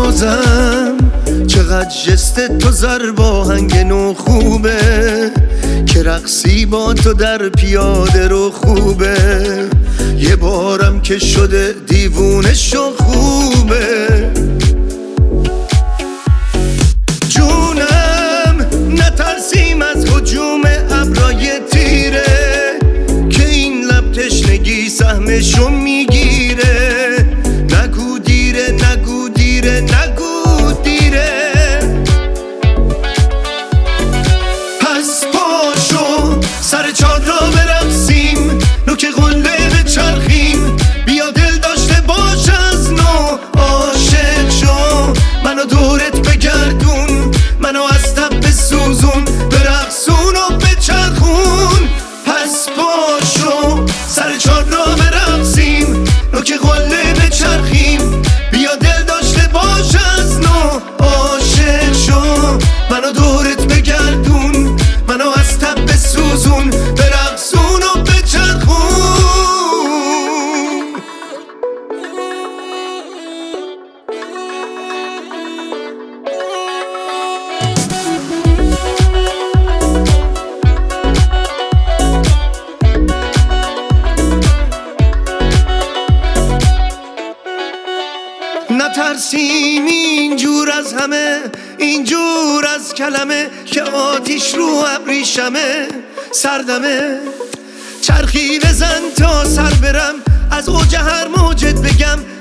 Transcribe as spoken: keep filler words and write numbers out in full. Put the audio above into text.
بازم چقدر جست تو زرباهنگ نو خوبه که رقصی با تو در پیاده رو خوبه. یه بارم که شده دیوونه شو خوبه. جونم نترسیم از هجوم ابرای تیره که این لب تشنگی سهمشو میگیره. نگو دیره نگو دیره نگو دیره. پس پاشو سر چار را برقصیم، نوک قله بچرخیم، بیا دل داشته باش از نو عاشق شو. منو دورت بگردون، منو از تب بسوزون، برقصون و بچرخون. پس پاشو سر چار را برقصیم، نوک قله بچرخیم، بیا دل داشته باش از نو عاشق شو. منو دورت بگردون، منو از تب بسوزون، برقصون و بچرخون. نترسیم اینجور از همه، اینجور از کلمه که آتیش رو ابریشمه. سردمه چرخی بزن تا سر برم، از اوج هر موجت بگم